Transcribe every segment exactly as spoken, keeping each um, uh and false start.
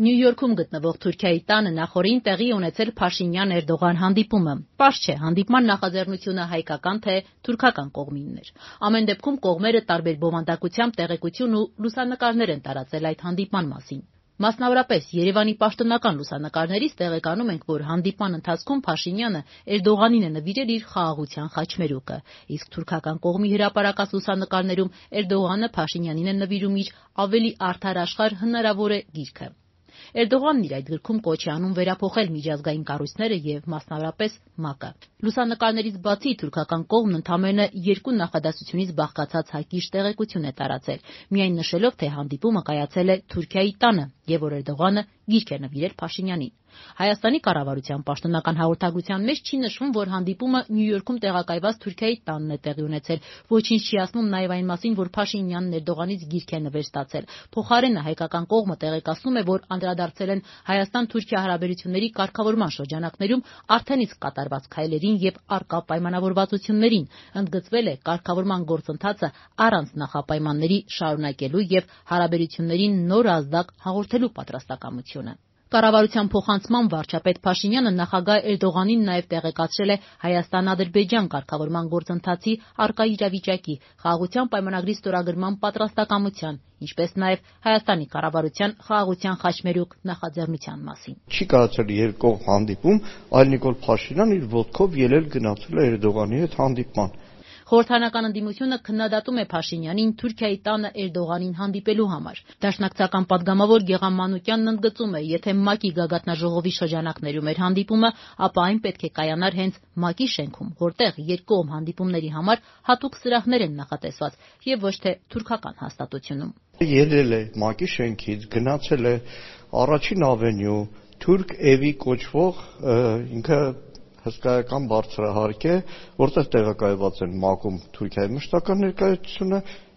Նյու Յորքում գտնվող Թուրքիայի տանը նախօրին տեղի ունեցել Փաշինյան-Էրդողան հանդիպումը։ Պարզ չէ, հանդիպման նախաձեռնությունը հայկական թե թուրքական կողմինն էր։ Ամեն դեպքում կողմերը տարբեր բովանդակությամբ տեղեկություն ու լուսանկարներ են տարածել այդ հանդիպման մասին։ Մասնավորապես Երևանի պաշտոնական լուսանկարներից տեղեկանում ենք, որ հանդիպման ընթացքում Փաշինյանը Էրդողանին է նվիրել իր խաղաղության խաչմերուկը, իսկ թուրքական կողմի հրապարակած լուսանկարներում Էրդողանը Փաշինյանին է նվիրում իր «Ավելի արդար աշխարհ հնարավոր է» գիրքը։ Էրդողանն իր այդ գրքում կոչ է անում վերափոխել միջազգային կառույցները և մասնավորապես ՄԱԿ-ը։ Լուսանկարներից բացի թուրքական կողմն ընդամենը երկու նախադասությունից բաղկացած հակիրճ տեղեկություն է տարածել, միայն նշելով, թե հանդիպումը կայացել է Թուրքիայի տանը և որ Էրդողանը գիրք է նվիրել Փաշինյանին։ Հայաստանի կառավարության պաշտոնական հաղորդագրության մեջ չի նշվում, որ հանդիպումը Նյու Յորքում տեղակայված Թուրքիայի տանն է տեղի ունեցել, ոչինչ չի ասվում նաև այն մասին, որ Փաշինյանն Էրդողանից գիրք է նվեր ստացել։ Փոխարենը հայկական կողմը տեղեկացնում է, որ անդրադարձել են Հայաստան-Թուրքիա հարաբերությունների կարգավորման շրջանակներում արդեն իսկ կատարված քայլերին և առկա պայմանավորվածություններին, ընդգծվել է կարգավորման գործընթացը առանց նախապայմանների շարունակելու և հարաբերություններին նոր ազդակ հաղորդելու պատրաստակամությունը։ Կառավարության փոխանցման վարչապետ Փաշինյանը նախագահ Էրդողանին նաև տեղեկացրել է Հայաստան-Ադրբեջան կարգավորման գործընթացի առկա իրավիճակի, խաղաղության պայմանագրի ստորագրման պատրաստակամության, ինչպես նաև Հայաստանի կառավարության խաղաղության խաչմերուկ նախաձեռնության մասին։ Չի կայացել երկկողմ հանդիպում, այլ Նիկոլ Փաշինյանն իր ոտքով ելել գնացել է Էրդողանի հետ հանդիպման։ Խորհրդարանական ընդդիմությունը քննադատում է Փաշինյանին Թուրքիայի տանը Էրդողանին հանդիպելու համար։ Դաշնակցական պատգամավոր Գեղամ Մանուկյանն ընդգծում է, եթե ՄԱԿ-ի գագաթնաժողովի շրջանակներում էր հանդիպումը, ապա այն պետք է կայանար հենց ՄԱԿ-ի շենքում, որտեղ երկկողմ հանդիպումների համար հատուկ սրահներ են նախատեսված և ոչ թե թուրքական հաստատությունում։ Ելել է ՄԱԿ-ի շենքից, գնացել է Առաջին ավենյու, Թուրք Էվի կոչվող ինքը հսկայական բարձրահարկ է, որտեղ տեղակայված են ՄԱԿ-ում Թուրքիայի մշտական ներկայացությունը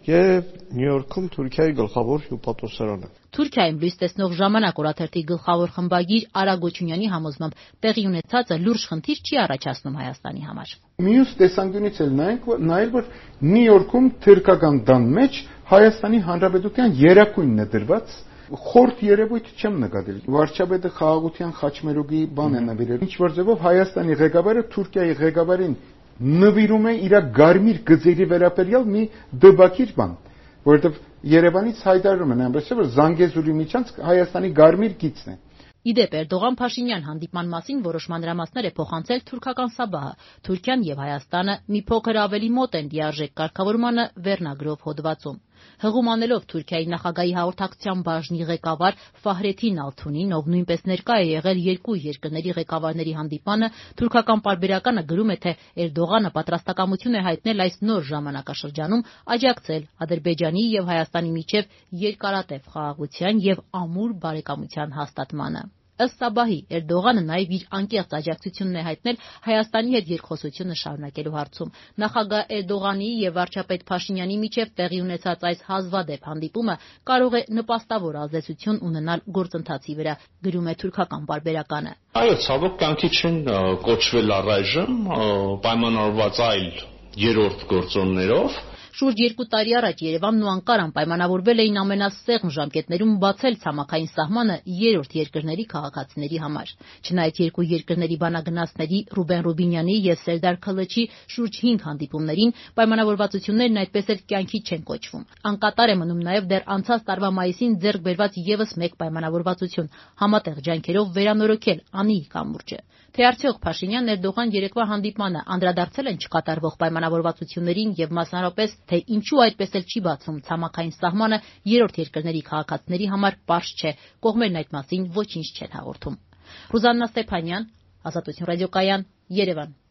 և Նյու Յորքում Թուրքիայի գլխավոր հյուպատոսարանը։ Թուրքիայում լույս տեսնող «Ժամանակ» օրաթերթի գլխավոր խմբագիր Արա Գոչունյանի համոզմամբ տեղի ունեցածը լուրջ խնդիր չի առաջացնում Հայաստանի համար։ Մյուս տեսանկյունից էլ նայել, որ Նյու Յորքում թուրքական տան մեջ Հայաստանի Հանրապետության երակույնն է դրված, խորտ երևույթ չեմ նկատել։ Վարչապետը խաղաղության խաչմերուկի բան է նվիրել, ինչ որ ձևով Հայաստանի ղեկավարը Թուրքիայի ղեկավարին նվիրում է իր գարմիր գծերի վերաբերյալ մի դբակիր բան, որովհետև Երևանից հայտարարում են այնպես որ Զանգեզուրի միջանցք Հայաստանի գարմիր գիծն է։ Իդեպ Էրդողան-Փաշինյան հանդիպման մասին որոշ մանրամասներ է փոխանցել թուրքական Սաբահը։ Թուրքիան և Հայաստանը մի փոքր ավելի մոտ են լիարժեք կարգավորմանը վերնագրով հոդվածում։ Հղում անելով Թուրքիայի նախագահի հաղորդակցության բաժնի ղեկավար Ֆահրեթին Ալթունին, ով նույնպես ներկա է եղել երկու երկրների ղեկավարների հանդիպմանը, թուրքական պարբերականը գրում է, թե Էրդողանը պատրաստակամություն է հայտնել այս նոր ժամանակաշրջանում աջակցել Ադրբեջանի և Հայաստանի միջև երկարատև խաղաղության և ամուր բարեկամության հաստատմանը։ Ըստ Սաբահի, Էրդողանը նաև իր անկեղծ աջակցությունն է հայտնել Հայաստանի հետ երկխոսությունը շարունակելու հարցում։ Նախագահ Էրդողանի և վարչապետ Փաշինյանի միջև տեղի ունեցած այս հազվադեպ հանդիպումը կարող է նպաստավոր ազդեցություն ունենալ գործընթացի վրա, գրում է թուրքական պարբերականը։ Այո, ցավոք կյանքի չեն կոչվել առայժմ պայմանավորված այլ երրորդ գործոններով։ Շուրջ երկու տարի առաջ Երևանն ու Անկարան պայմանավորվել էին ամենասեղմ ժամկետներում բացել ցամաքային սահմանը երրորդ երկրների քաղաքացիների համար։ Չնայած երկու երկրների բանագնացների Ռուբեն Ռուբինյանի և Սերդար Քլչի շուրջ հինգ հանդիպումներին պայմանավորվածություններն այդպես էլ կյանքի չեն կոչվում։ Անկատար է մնում նաև դեռ անցած տարվա մայիսին ձեռք բերված ևս մեկ պայմանավորվածություն՝ համատեղ ջանքերով վերանորոգել Անիի կամուրջը։ Թե արդյոք Փաշինյան-Էրդողան երեկվա հանդիպմանը անդրադարձել են չկատարվող պայմանավորվածություններին և մասնավորապես, թե ինչու այդպես էլ չի բացվում ցամաքային սահմանը երրորդ երկրների քաղաքացիների համար, պարզ չէ։ Կողմերն այդ մասին ոչինչ չեն հաղորդում։ Ռուզաննա Ստեփանյան, Ազատություն ռադիոկայան, Երևան։